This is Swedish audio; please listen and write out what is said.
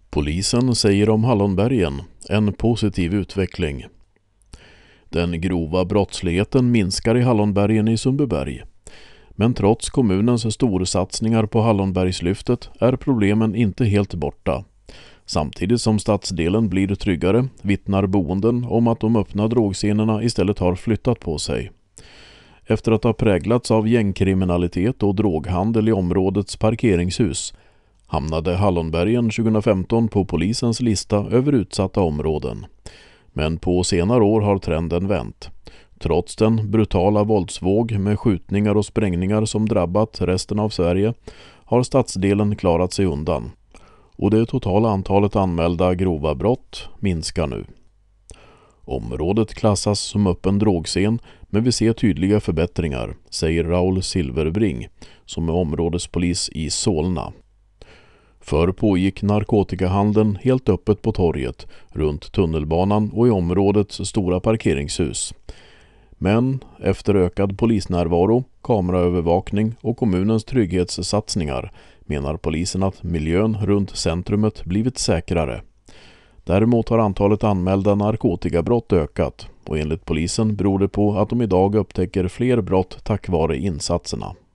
Polisen säger om Hallonbergen en positiv utveckling. Den grova brottsligheten minskar i Hallonbergen i Sundbyberg. Men trots kommunens storsatsningar på Hallonbergslyftet är problemen inte helt borta. Samtidigt som stadsdelen blir tryggare vittnar boenden om att de öppna drogscenerna istället har flyttat på sig. Efter att ha präglats av gängkriminalitet och droghandel i områdets parkeringshus hamnade Hallonbergen 2015 på polisens lista över utsatta områden. Men på senare år har trenden vänt. Trots den brutala våldsvåg med skjutningar och sprängningar som drabbat resten av Sverige har stadsdelen klarat sig undan. Och det totala antalet anmälda grova brott minskar nu. Området klassas som öppen drogscen, men vi ser tydliga förbättringar, säger Raul Silverbring som är områdespolis i Solna. Förr pågick narkotikahandeln helt öppet på torget, runt tunnelbanan och i områdets stora parkeringshus. Men efter ökad polisnärvaro, kameraövervakning och kommunens trygghetssatsningar menar polisen att miljön runt centrumet blivit säkrare. Däremot har antalet anmälda narkotikabrott ökat och enligt polisen beror det på att de idag upptäcker fler brott tack vare insatserna.